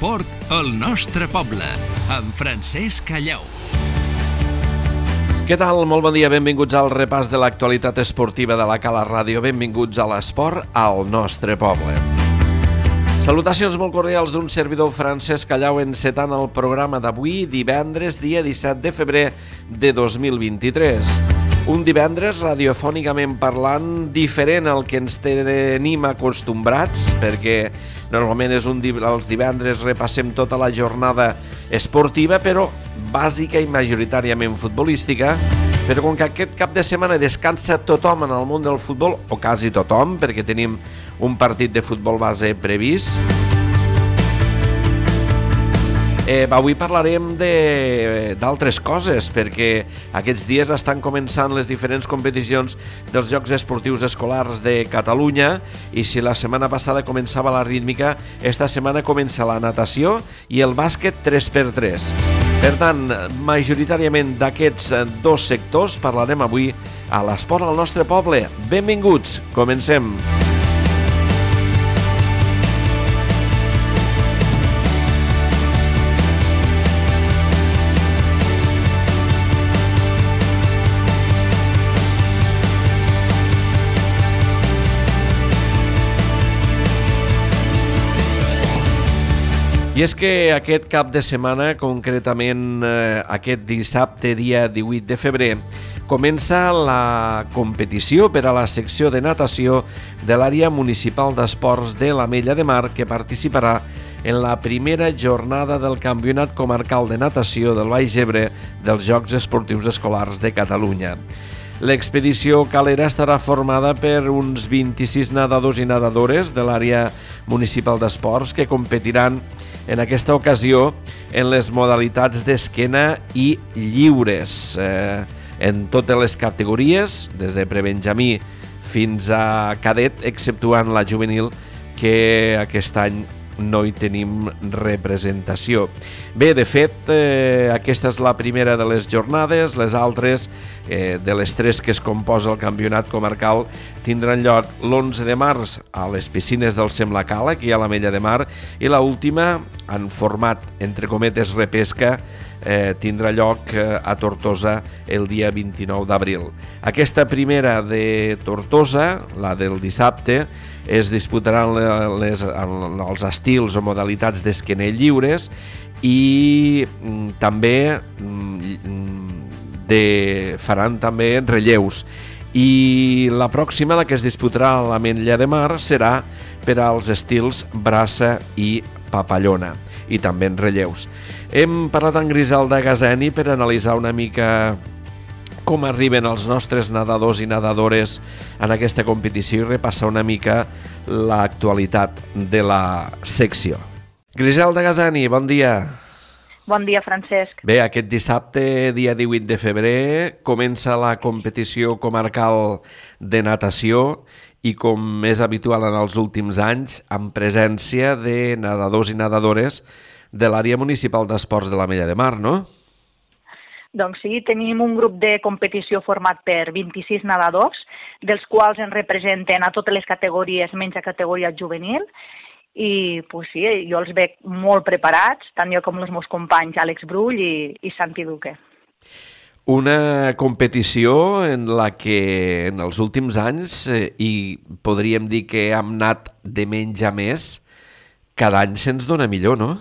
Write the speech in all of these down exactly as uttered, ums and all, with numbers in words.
L'esport al nostre poble, amb Francesc Callau. Què tal? Molt bon dia, benvinguts al repàs de l'actualitat esportiva de la Cala Ràdio. Benvinguts a l'esport al nostre poble. Salutacions molt cordials d'un servidor, Francesc Callau, encetant el programa d'avui, divendres, dia disset de febrer de dos mil vint-i-tres. Un divendres, radiofònicament parlant, diferent al que ens tenim acostumbrats, perquè normalment és un div... els divendres repassem tota la jornada esportiva, però bàsica i majoritàriament futbolística. Però com que aquest cap de setmana descansa tothom en el món del futbol, o quasi tothom, perquè tenim un partit de futbol base previst, Eh, avui parlarem d'altres coses, perquè aquests dies estan començant les diferents competicions dels Jocs Esportius Escolars de Catalunya, i si la setmana passada començava la rítmica, esta setmana comença la natació i el bàsquet tres per tres. Per tant, majoritàriament d'aquests dos sectors parlarem avui a l'Esport al nostre poble. Benvinguts, comencem! I és que aquest cap de setmana, concretament eh, aquest dissabte, dia divuit de febrer, comença la competició per a la secció de natació de l'àrea municipal d'esports de l'Ametlla de Mar, que participarà en la primera jornada del Campionat Comarcal de Natació del Baix Ebre dels Jocs Esportius Escolars de Catalunya. L'expedició calera estarà formada per uns vint-i-sis nedadors i nedadores de l'àrea municipal d'esports que competiran en aquesta ocasió en les modalitats d'esquena i lliures, eh, en totes les categories, des de prebenjamí fins a cadet, exceptuant la juvenil, que aquest any no hi tenim representació. Bé, de fet, eh, aquesta és la primera de les jornades. Les altres, eh, de les tres que es composa el campionat comarcal, tindran lloc l'onze de març a les piscines del Semlacal, aquí a l'Ametlla de Mar, i la última, en format, entre cometes, repesca, eh, tindrà lloc eh, a Tortosa el dia vint-i-nou d'abril. Aquesta primera de Tortosa, la del dissabte, es disputaran les, els estils o modalitats d'esquenell lliures i mm, també mm, de, faran també relleus. I la pròxima, la que es disputarà a l'Ametlla de Mar, serà per als estils braça i papallona, i també en relleus. Hem parlat amb Griselda Gazeni per analitzar una mica com arriben els nostres nedadors i nedadores en aquesta competició i repassar una mica l'actualitat de la secció. Griselda Gazeni, bon dia. Bon dia, Francesc. Bé, aquest dissabte, dia divuit de febrer, comença la competició comarcal de natació i, com és habitual en els últims anys, amb presència de nedadors i nedadores de l'àrea municipal d'esports de l'Ametlla de Mar, no? Doncs sí, tenim un grup de competició format per vint-i-sis nedadors, dels quals en representen a totes les categories menys a categoria juvenil, i pues sí, jo els veig molt preparats, tant jo com els meus companys Àlex Brull i, i Santi Duque. Una competició en la que en els últims anys, eh, i podríem dir que hem anat de menys a més, cada any se'ns dona millor, no?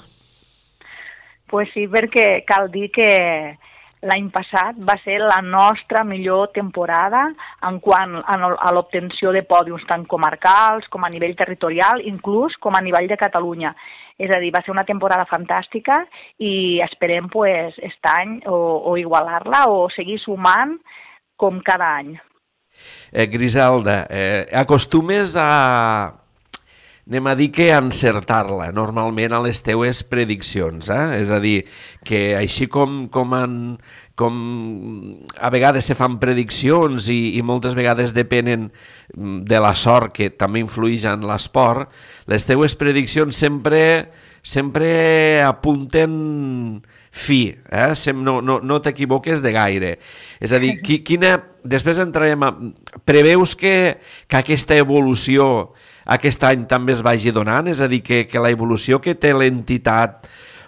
Pues sí, perquè cal dir que l'any passat va ser la nostra millor temporada en quant a l'obtenció de pòdiums tant comarcals com a nivell territorial, inclús com a nivell de Catalunya. És a dir, va ser una temporada fantàstica i esperem pues, aquest any o, o igualar-la o seguir sumant com cada any. Eh, Griselda, eh, acostumes a... anem a dir que encertar-la normalment a les teues prediccions, eh? És a dir, que així com, com, en, com a vegades se fan prediccions i, i moltes vegades depenen de la sort que també influeix en l'esport, les teues prediccions sempre sempre apunten fi, eh? no, no, no t'equivoques de gaire. És a dir, qui, quina... després entrarem a... Preveus que, que aquesta evolució aquest any també es vagi donant? És a dir, que, que la evolució que té l'entitat,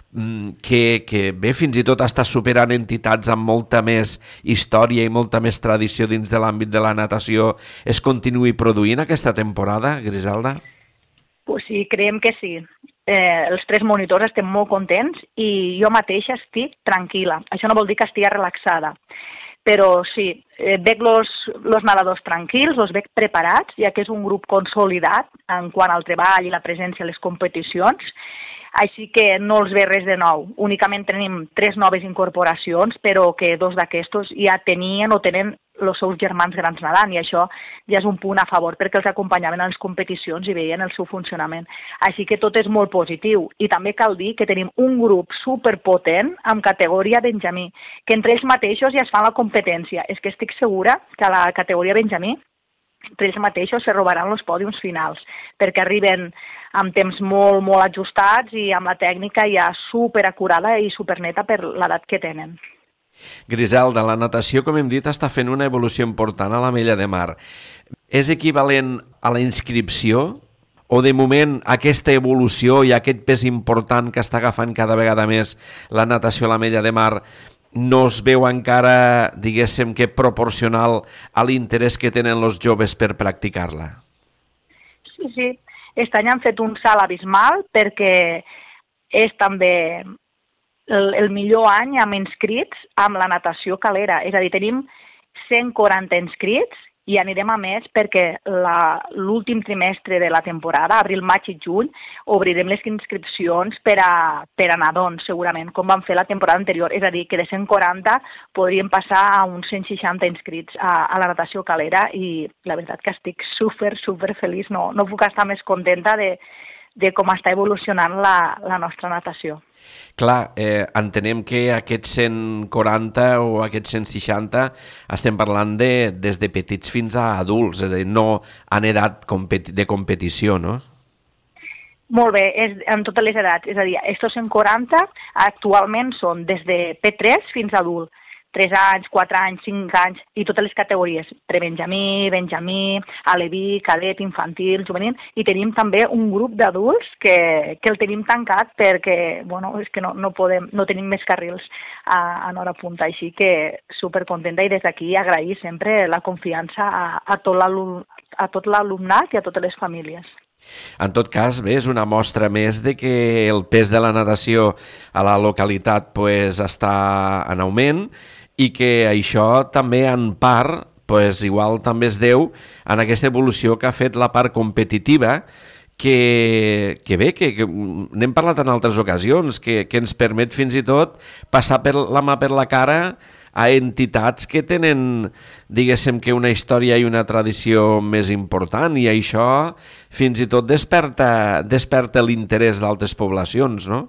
que, que bé, fins i tot està superant entitats amb molta més història i molta més tradició dins de l'àmbit de la natació, es continuï produint aquesta temporada, Griselda? Pues sí, creiem que sí. Eh, els tres monitors estem molt contents i jo mateixa estic tranquil·la. Això no vol dir que estigui relaxada, però sí, eh, veig los, los nedadors tranquils, els veig preparats, ja que és un grup consolidat en quant al treball i la presència a les competicions, així que no els ve res de nou. Únicament tenim tres noves incorporacions, però que dos d'aquestos ja tenien o tenen els seus germans grans nedant, i això ja és un punt a favor perquè els acompanyaven a les competicions i veien el seu funcionament. Així que tot és molt positiu. I també cal dir que tenim un grup superpotent amb categoria Benjamí, que entre ells mateixos ja es fan la competència. És que estic segura que a la categoria Benjamí entre ells mateixos se robaran els pòdiums finals, perquè arriben amb temps molt, molt ajustats i amb la tècnica ja superacurada i superneta per l'edat que tenen. Griselda, la natació, com hem dit, està fent una evolució important a l'Ametlla de Mar. És equivalent a la inscripció? O de moment aquesta evolució i aquest pes important que està agafant cada vegada més la natació a l'Ametlla de Mar no es veu encara, diguéssim, que proporcional a l'interès que tenen els joves per practicar-la? Sí, sí. Aquest any han fet un salt abismal perquè és també el, el millor any amb inscrits amb la natació calera. És a dir, tenim cent quaranta inscrits i anirem a més perquè l'últim trimestre de la temporada, abril, maig i juny, obrirem les inscripcions per a, per a nadons, segurament, com vam fer la temporada anterior. És a dir, que de cent quaranta podríem passar a uns cent seixanta inscrits a, a la natació calera i la veritat que estic super, super feliç. No, no puc estar més contenta de, de com està evolucionant la, la nostra natació. Clar, eh, entenem que aquests cent quaranta o aquests cent seixanta estem parlant de, des de petits fins a adults, és a dir, no en edat competi- de competició, no? Molt bé, és en totes les edats, és a dir, estos cent quaranta actualment són des de P tres fins a adult, tres anys, quatre anys, cinc anys, i totes les categories, prebenjamí, benjamí, aleví, cadet, infantil, juvenil, i tenim també un grup d'adults que, que el tenim tancat perquè, bueno, és que no, no podem, no tenim més carrils a, en hora punta, així que supercontenta i des d'aquí agrair sempre la confiança a, a tot l'alumnat i a totes les famílies. En tot cas, bé, és una mostra més de que el pes de la natació a la localitat pues, està en augment i que això també en part, pues, igual també es deu en aquesta evolució que ha fet la part competitiva que, que bé, que, que n'hem parlat en altres ocasions, que, que ens permet fins i tot passar per la mà per la cara a entitats que tenen, diguéssim, que una història i una tradició més important i això fins i tot desperta, desperta l'interès d'altres poblacions, no?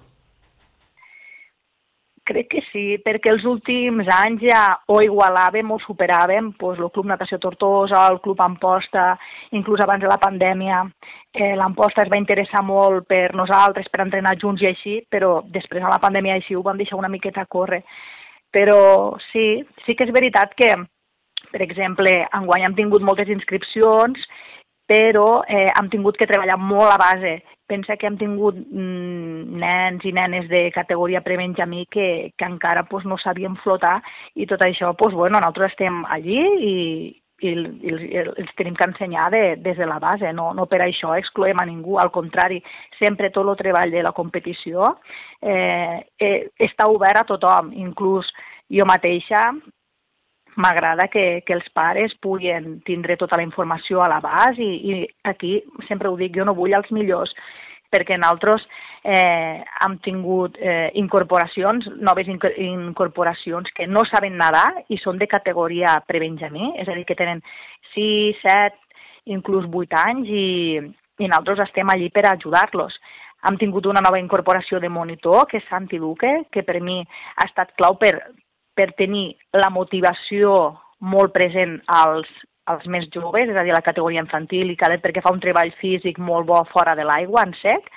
Crec que sí, perquè els últims anys ja o igualàvem o superàvem doncs, el Club Natació Tortosa, el Club Amposta, inclús abans de la pandèmia. Eh, L'Amposta es va interessar molt per nosaltres, per entrenar junts i així, però després a la pandèmia així ho vam deixar una miqueta a córrer. Però sí, sí que és veritat que, per exemple, enguany hem tingut moltes inscripcions, però eh, hem tingut que treballar molt a base. Pensa que hem tingut mm, nens i nenes de categoria prebenjamí que, que encara pues, no sabien flotar i tot això, pues, bueno, nosaltres estem allí i, i, i els, els tenim que ensenyar de, des de la base, no, no per això excloem a ningú, al contrari, sempre tot el treball de la competició eh, eh, està obert a tothom, inclús jo mateixa. M'agrada que, que els pares puguin tindre tota la informació a l'abast i, i aquí sempre ho dic, jo no vull els millors, perquè nosaltres eh, hem tingut eh, incorporacions, noves incorporacions que no saben nedar i són de categoria prebenjamí, és a dir, que tenen sis, set, inclús vuit anys i, i nosaltres estem allí per ajudar-los. Hem tingut una nova incorporació de monitor, que és Santi Duque, que per mi ha estat clau per per tenir la motivació molt present als, als més joves, és a dir, la categoria infantil i cadet, perquè fa un treball físic molt bo fora de l'aigua, en sec.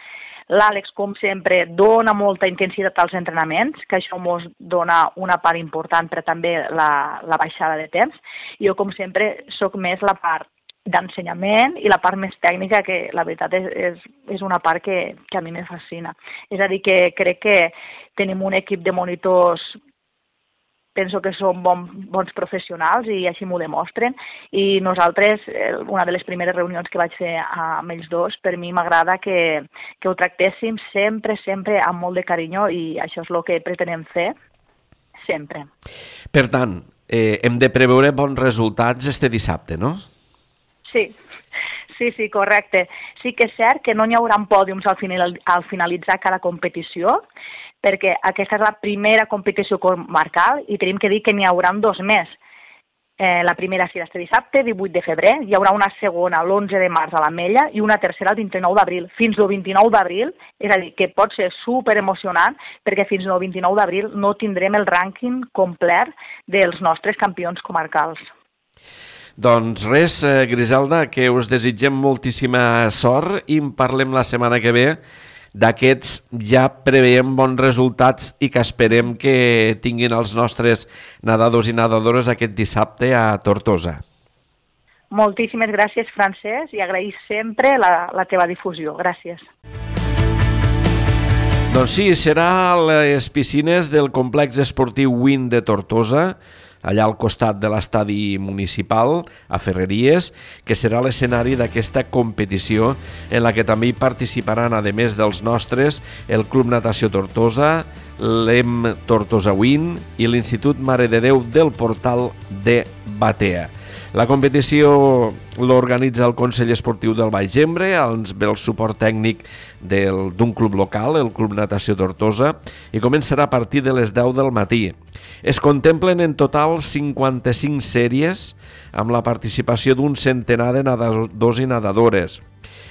L'Àlex, com sempre, dona molta intensitat als entrenaments, que això ens dona una part important, però també la, la baixada de temps. Jo, com sempre, sóc més la part d'ensenyament i la part més tècnica, que la veritat és, és, és una part que, que a mi me fascina. És a dir, que crec que tenim un equip de monitors, penso que són bon, bons professionals i així m'ho demostren, i nosaltres, una de les primeres reunions que vaig fer amb ells dos, per mi m'agrada que, que ho tractéssim sempre, sempre amb molt de carinyo, i això és el que pretenem fer sempre. Per tant, eh, hem de preveure bons resultats este dissabte, no? Sí, sí, sí, correcte. Sí que és cert que no n'hi haurà pòdiums al, final, al finalitzar cada competició, perquè aquesta és la primera competició comarcal i tenim que dir que n'hi haurà dos més. Eh, la primera serà este dissabte, divuit de febrer, hi haurà una segona l'onze de març a l'Ametlla i una tercera el vint-i-nou d'abril. Fins al vint-i-nou d'abril, és a dir, que pot ser superemocionant, perquè fins al vint-i-nou d'abril no tindrem el rànquing complet dels nostres campions comarcals. Doncs res, eh, Griselda, que us desitgem moltíssima sort i en parlem la setmana que ve. D'aquests ja preveiem bons resultats i que esperem que tinguin els nostres nedadors i nedadores aquest dissabte a Tortosa. Moltíssimes gràcies, Francesc, i agraïs sempre la, la teva difusió. Gràcies. Doncs sí, serà a les piscines del complex esportiu Win de Tortosa, allà al costat de l'estadi municipal, a Ferreries, que serà l'escenari d'aquesta competició en la que també hi participaran, a més dels nostres, el Club Natació Tortosa, l'E M Tortosa Win i l'Institut Mare de Déu del Portal de Batea. La competició l'organitza el Consell Esportiu del Baix Ebre, amb el suport tècnic d'un club local, el Club Natació Tortosa, i començarà a partir de les deu del matí. Es contemplen en total cinquanta-cinc sèries amb la participació d'un centenar de nedadors i nedadores.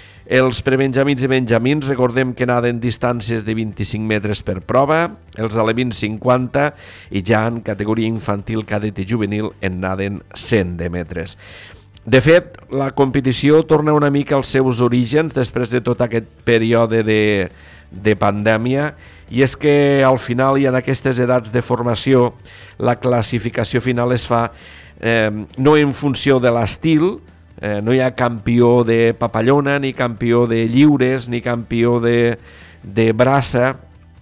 Els prebenjamins i benjamins, recordem que naden distàncies de vint-i-cinc metres per prova, els alevins cinquanta i ja en categoria infantil, cadet i juvenil en naden cent de metres. De fet, la competició torna una mica als seus orígens després de tot aquest període de, de pandèmia, i és que al final i en aquestes edats de formació la classificació final es fa eh, no en funció de l'estil. Eh, no hi ha campió de papallona, ni campió de lliures, ni campió de, de braça,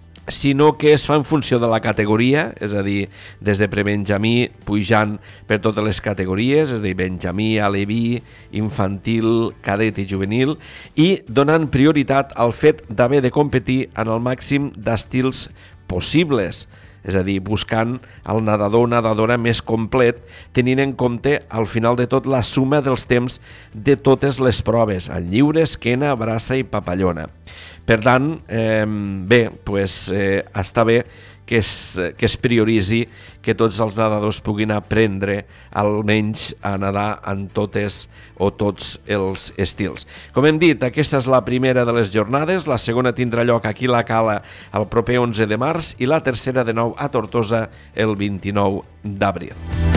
sinó que es fa en funció de la categoria, és a dir, des de prebenjamí pujant per totes les categories, és a dir, benjamí, aleví, infantil, cadet i juvenil, i donant prioritat al fet d'haver de competir en el màxim d'estils possibles, és a dir, buscant el nedador o nedadora més complet, tenint en compte al final de tot la suma dels temps de totes les proves, en lliure, esquena, braça i papallona. Per tant, eh, bé, pues, eh, està bé que es, que es prioritzi que tots els nedadors puguin aprendre almenys a nedar en totes o tots els estils. Com hem dit, aquesta és la primera de les jornades, la segona tindrà lloc aquí a la Cala el proper onze de març i la tercera de nou a Tortosa el vint-i-nou d'abril.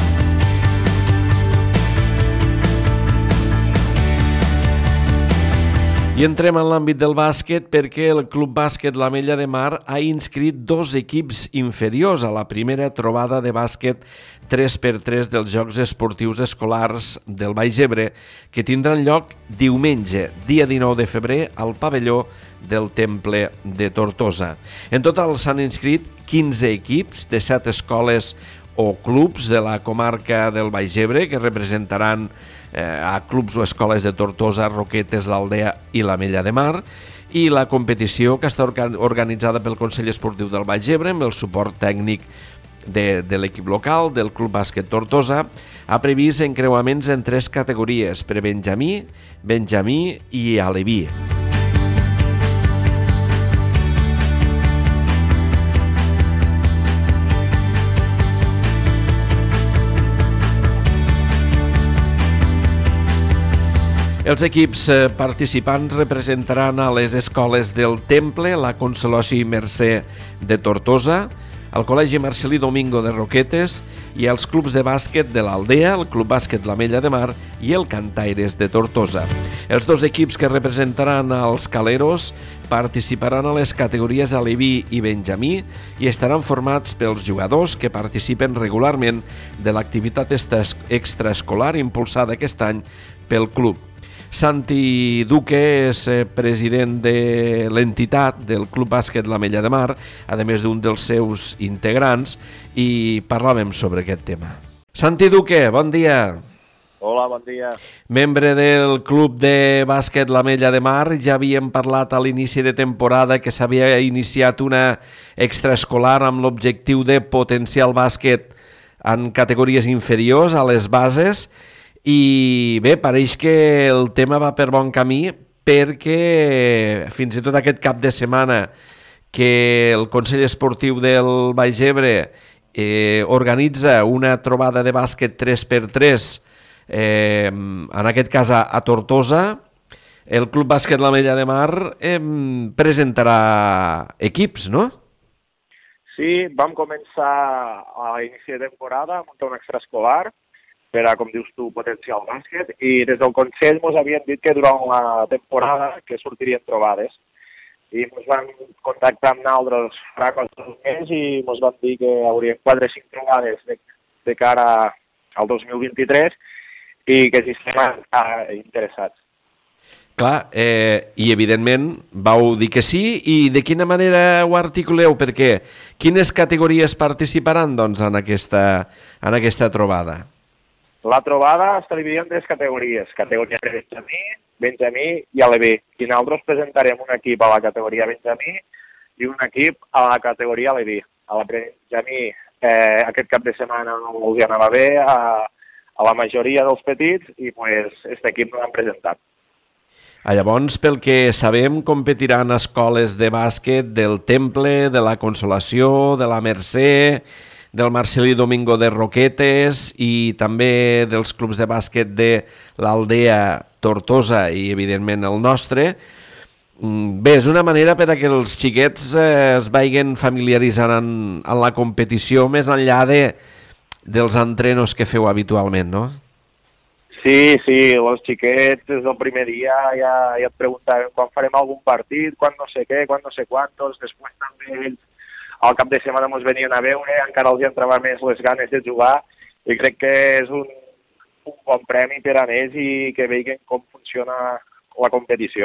I entrem en l'àmbit del bàsquet perquè el Club Bàsquet l'Ametlla de Mar ha inscrit dos equips inferiors a la primera trobada de bàsquet tres per tres dels Jocs Esportius Escolars del Baix Ebre, que tindran lloc diumenge, dia dinou de febrer, al pavelló del Temple de Tortosa. En total s'han inscrit quinze equips de set escoles o clubs de la comarca del Baix Ebre que representaran eh, a clubs o escoles de Tortosa, Roquetes, l'Aldea i l'Ametlla de Mar, i la competició, que està organitzada pel Consell Esportiu del Baix Ebre amb el suport tècnic de, de l'equip local, del Club Bàsquet Tortosa, ha previst encreuaments en tres categories: prebenjamí, benjamí i aleví. Els equips participants representaran a les escoles del Temple, la Consolació i Mercè de Tortosa, el Col·legi Marcelí Domingo de Roquetes i els clubs de bàsquet de l'Aldea, el Club Bàsquet l'Ametlla de Mar i el Cantaires de Tortosa. Els dos equips que representaran als Caleros participaran a les categories aleví i benjamí i estaran formats pels jugadors que participen regularment de l'activitat extraescolar impulsada aquest any pel club. Santi Duque és president de l'entitat del Club Bàsquet l'Ametlla de Mar, a més d'un dels seus integrants, i parlàvem sobre aquest tema. Santi Duque, bon dia. Hola, bon dia. Membre del Club de Bàsquet l'Ametlla de Mar, ja havíem parlat a l'inici de temporada que s'havia iniciat una extraescolar amb l'objectiu de potenciar el bàsquet en categories inferiors a les bases. I bé, pareix que el tema va per bon camí perquè fins i tot aquest cap de setmana que el Consell Esportiu del Baix Ebre eh, organitza una trobada de bàsquet tres per tres, eh, en aquest cas a, a Tortosa, el Club Bàsquet l'Ametlla de Mar eh, presentarà equips, no? Sí, vam començar a l'inici de temporada a muntar un extraescolar per a, com dius tu, potenciar el bàsquet, i des del Consell ens havien dit que durant la temporada que sortirien trobades. I ens van contactar amb nosaltres fa qualsevol mes i ens van dir que haurien quatre o cinc trobades de, de cara al dos mil vint-i-tres i que si estem interessats. Clar, eh, i evidentment vau dir que sí, i de quina manera ho articuleu? Perquè quines categories participaran doncs, en, aquesta, en aquesta trobada? La trobada està dividida en tres categories, categoria de benjamí, benjamí i aleví. I nosaltres presentarem un equip a la categoria benjamí i un equip a la categoria aleví. A la benjamí eh, aquest cap de setmana no els anava bé a, a la majoria dels petits i pues, aquest equip no l'han presentat. Ah, llavors, pel que sabem, competiran escoles de bàsquet del Temple, de la Consolació, de la Mercè, del Marcelí Domingo de Roquetes i també dels clubs de bàsquet de l'Aldea, Tortosa i, evidentment, el nostre. Bé, és una manera per a que els xiquets eh, es vagin familiaritzant en, en la competició més enllà de, dels entrenos que feu habitualment, no? Sí, sí, els xiquets des del primer dia ja, ja et preguntaven quan farem algun partit, quan no sé què, quan no sé quantos, després també ells al cap de setmana ens venien a veure, encara els entrava més les ganes de jugar i crec que és un, un bon premi per a ells i que vegin com funciona la competició.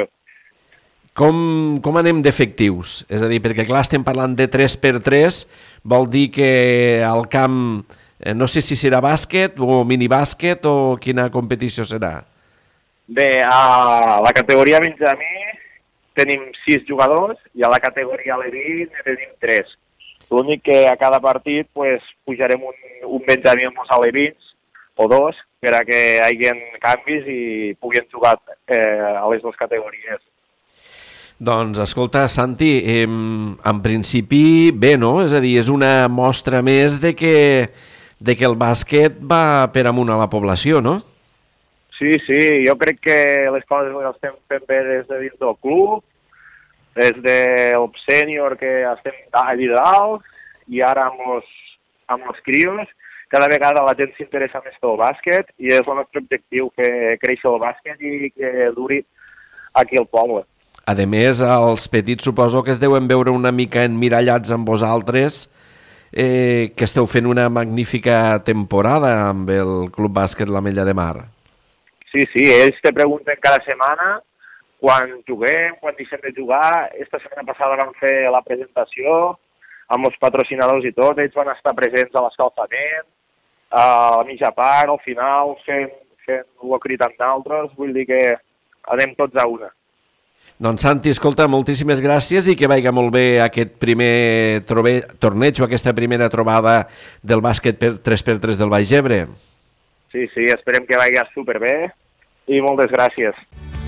Com, com anem d'efectius? És a dir, perquè clar, estem parlant de tres per tres, vol dir que al camp, eh, no sé si serà bàsquet o minibàsquet o quina competició serà? Bé, a la categoria benjamí tenim sis jugadors i a la categoria aleví ne tenim tres. L'únic que a cada partit pues, pujarem un, un benjamí amb els alevins o dos per a que hi hagi canvis i puguin jugar eh, a les dues categories. Doncs, escolta, Santi, eh, en principi bé, no? És a dir, és una mostra més de que, de que el bàsquet va per amunt a la població, no? Sí, sí, jo crec que les coses les estem fent bé des de dins del club, des del sènior que estem allà dalt i ara amb els, amb els crios. Cada vegada la gent s'interessa més pel bàsquet i és el nostre objectiu, que creixi el bàsquet i que duri aquí al poble. A més, els petits suposo que es deuen veure una mica emmirallats amb vosaltres, eh, que esteu fent una magnífica temporada amb el Club Bàsquet l'Ametlla de Mar. Sí, sí, ells te pregunten cada setmana quan juguem, quan deixem de jugar. Esta setmana passada vam fer la presentació amb els patrocinadors i tot, ells van estar presents a l'escalfament, a la mitja part, al final, fent, fent el crit amb d'altres, vull dir que anem tots a una. Doncs Santi, escolta, moltíssimes gràcies i que vagi molt bé aquest primer trobe... torneig o aquesta primera trobada del bàsquet per tres per tres del Baix Ebre. Sí, sí, esperem que vagi superbé i moltes gràcies.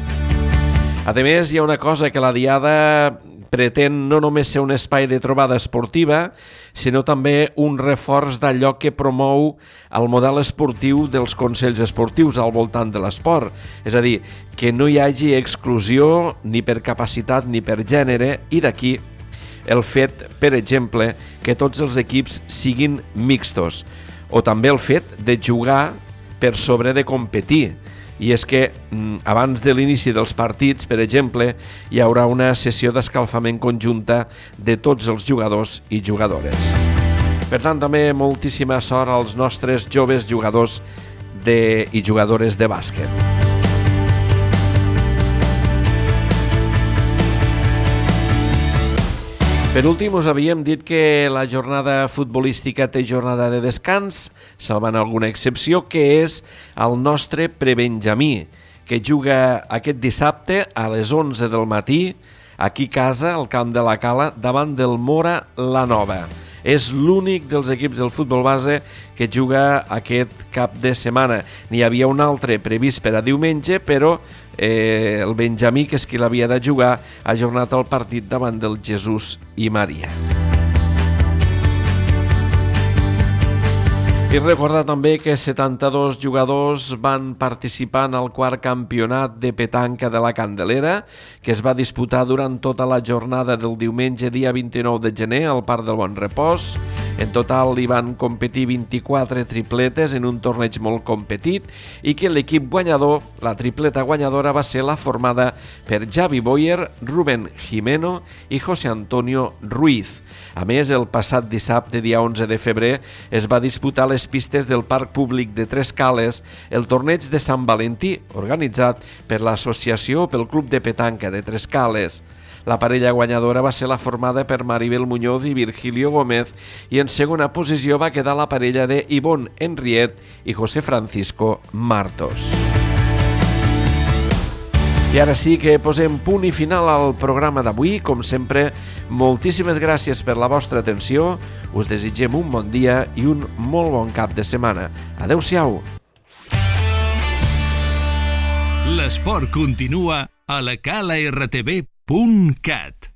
A més, hi ha una cosa que la Diada pretén no només ser un espai de trobada esportiva, sinó també un reforç d'allò que promou el model esportiu dels consells esportius al voltant de l'esport. És a dir, que no hi hagi exclusió ni per capacitat ni per gènere, i d'aquí el fet, per exemple, que tots els equips siguin mixtos, o també el fet de jugar per sobre de competir. I és que abans de l'inici dels partits, per exemple, hi haurà una sessió d'escalfament conjunta de tots els jugadors i jugadores. Per tant, també moltíssima sort als nostres joves jugadors de, i jugadores de bàsquet. Per últim, us havíem dit que la jornada futbolística té jornada de descans, salvant alguna excepció, que és el nostre prebenjamí, que juga aquest dissabte a les onze del matí, aquí a casa, al camp de la Cala, davant del Mora la Nova. És l'únic dels equips del futbol base que juga aquest cap de setmana. N'hi havia un altre previst per a diumenge, però eh, el Benjamí, que és qui l'havia de jugar, ha ajornat el partit davant del Jesús i Maria. I recordar també que setanta-dos jugadors van participar en el quart campionat de petanca de la Candelera, que es va disputar durant tota la jornada del diumenge dia vint-i-nou de gener al Parc del Bon Repòs. En total hi van competir vint-i-quatre tripletes en un torneig molt competit i que l'equip guanyador, la tripleta guanyadora, va ser la formada per Javi Boyer, Rubén Jimeno i José Antonio Ruiz. A més, el passat dissabte, dia onze de febrer, es va disputar les pistes del Parc Públic de Tres Cales el torneig de Sant Valentí, organitzat per l'Associació pel Club de Petanca de Tres Cales. La parella guanyadora va ser la formada per Maribel Muñoz i Virgilio Gómez i en segona posició va quedar la parella de Ivonne Henriet i José Francisco Martos. I ara sí que posem punt i final al programa d'avui. Com sempre, moltíssimes gràcies per la vostra atenció. Us desitgem un bon dia i un molt bon cap de setmana. Adéu-siau. L'esport continua a la cala r t v punt cat.